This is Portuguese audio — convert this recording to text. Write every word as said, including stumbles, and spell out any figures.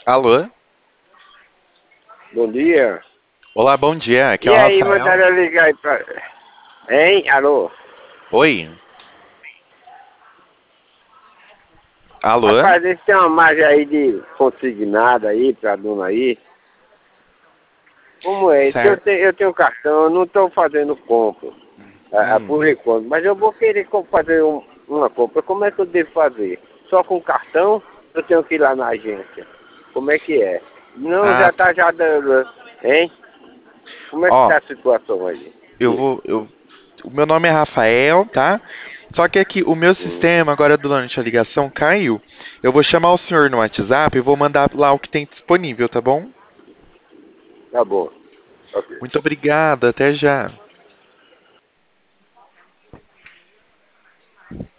Alô? Bom dia. Olá, bom dia. Aqui é E o aí, Rafael. mandaram eu ligar aí pra... Hein? Alô? Oi? Alô? Rapaz, eles tem uma margem aí de consignada aí pra dona aí. Como é? Eu Certo. tenho, eu tenho cartão, eu não tô fazendo compra. Ah, ah, Hum. por enquanto. Mas eu vou querer co- fazer um- uma compra. Como é que eu devo fazer? Só com cartão? Eu tenho que ir lá na agência. Como é que é? Não, Ah, já tá já dando... Hein? Como é que ó, tá a situação aí? eu vou. Eu... O meu nome é Rafael, tá? Só que aqui o meu Hum, sistema, agora durante a ligação, caiu. Eu vou chamar o senhor no WhatsApp e vou mandar lá o que tem disponível, tá bom? tá bom. Ok. Muito obrigado, até já.